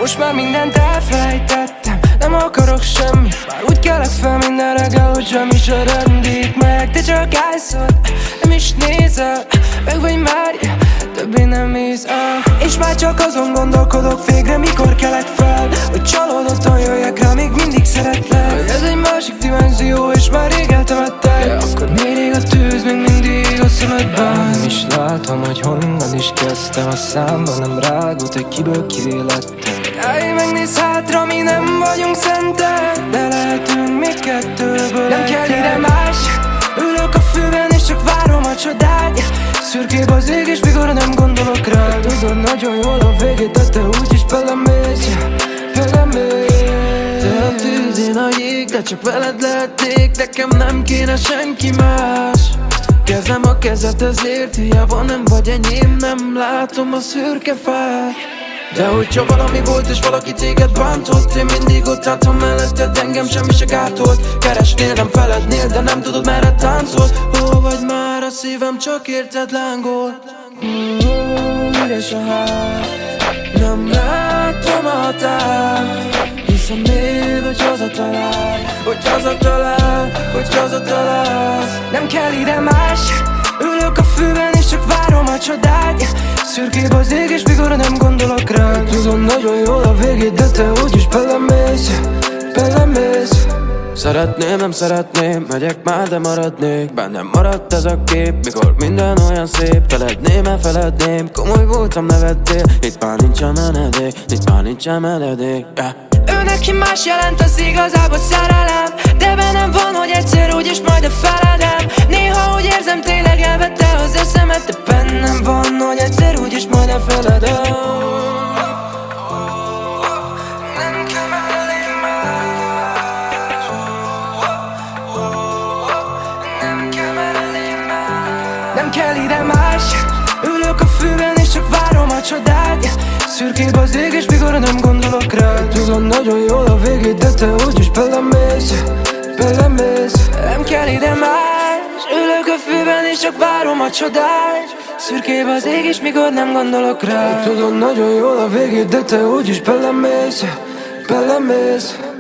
Most már mindent elfelejtettem, nem akarok semmit. Már úgy kelek fel minden reggel, hogy semmi se rendít meg. Te csak állsz ott, nem is nézel, meg vagy már, többé nem hisz. És már csak azon gondolkodok végre, mikor kelek fel, hogy csalódottan jöjjek rá, még mindig szeretlek. Ez egy másik dimenzió, és már rég eltemettek. De akkor miért ég a tűz, még mindig a szemedben? Nem is látom, hogy honnan is kezdtem. A számban nem rágott, hogy kiből kivé lettem. Állj, megnézz hátra, mi nem vagyunk szentek, de lehetünk még kettőből. Nem kell ide más, ülök a fűben és csak várom a csodát. Szürkébb az ég és mikor nem gondolok rá. Tudod nagyon jól a végét, de te úgyis belemész, belemész. Te a tűz, én a jég, de csak veled lehetnék. Nekem nem kéne senki más. Kezem a kezed, ezért hiába nem vagy enyém. Nem látom a szürke fát. De hogyha valami volt és valaki téged bántott, én mindig ott álltam melletted, engem semmi se gátolt. Keresnél, nem felednél, de nem tudod merre táncolsz. Hol vagy már, a szívem csak érted lángol. Üres a ház, nem látom a határ. Hiszem még, hogy hazatalál, hogy hazatalál, hogy hazatalálsz. Nem kell ide más, ülök a fűben és csak várom a csodát. Szürkébb az ég és mikor nem gondolok rá. Tudom nagyon jól a végét, de te úgyis belemész, belemész. Szeretném, nem szeretném, megyek már, de maradnék. Bennem maradt ez a kép, mikor minden olyan szép. Feledném, elfeledném, komoly voltam, nevettél. Itt már nincsen menedék, itt már nincsen menedék, yeah. Ő neki más jelent, az igazából szerelem, de bennem van, hogy egyszer úgyis majd a feledem. Néha úgy érzem, tényleg elvette az eszemet, de bennem van, hogy egyszer úgyis majd a feledem. Nem kell mellé más, nem kell mellé más. Nem kell ide más, ülök a fűben és csak várom a csodát. Szürkébb az ég és mikor nem gondolok rá. Tudom nagyon jól a végét, de te úgyis belemész, belemész. Nem kell ide más, ülök a fűben és csak várom a csodát. Szürkébb az ég és mikor nem gondolok rá. Tudom nagyon jól a végét, de te úgyis belemész, belemész.